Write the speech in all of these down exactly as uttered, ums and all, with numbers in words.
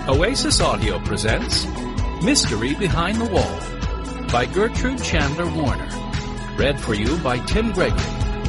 Oasis Audio presents Mystery Behind the Wall by Gertrude Chandler Warner. Read for you by Tim Gregory.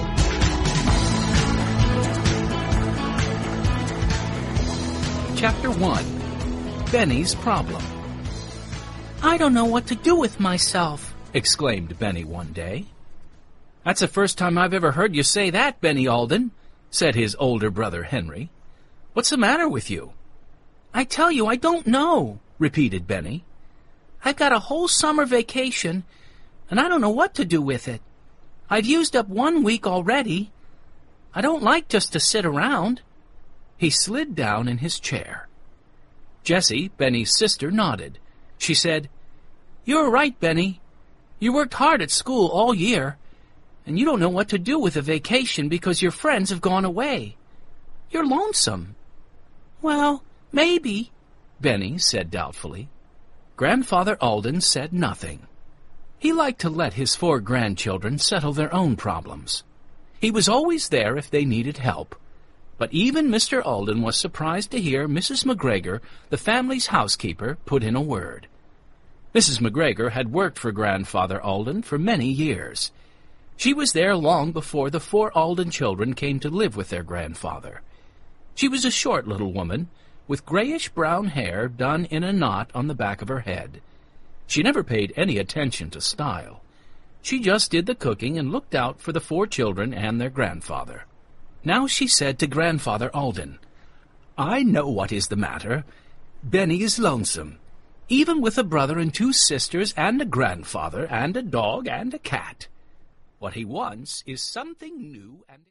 Chapter one. Benny's Problem. I don't know what to do with myself, exclaimed Benny one day. That's the first time I've ever heard you say that, Benny Alden, said his older brother Henry. What's the matter with you? I tell you, I don't know, repeated Benny. I've got a whole summer vacation, and I don't know what to do with it. I've used up one week already. I don't like just to sit around. He slid down in his chair. Jessie, Benny's sister, nodded. She said, You're right, Benny. You worked hard at school all year, and you don't know what to do with a vacation because your friends have gone away. You're lonesome. Well, maybe, Benny said doubtfully. Grandfather Alden said nothing. He liked to let his four grandchildren settle their own problems. He was always there if they needed help. But even Mister Alden was surprised to hear Missus McGregor, the family's housekeeper, put in a word. Missus McGregor had worked for Grandfather Alden for many years. She was there long before the four Alden children came to live with their grandfather. She was a short little woman, with grayish-brown hair done in a knot on the back of her head. She never paid any attention to style. She just did the cooking and looked out for the four children and their grandfather. Now she said to Grandfather Alden, I know what is the matter. Benny is lonesome, even with a brother and two sisters and a grandfather and a dog and a cat. What he wants is something new and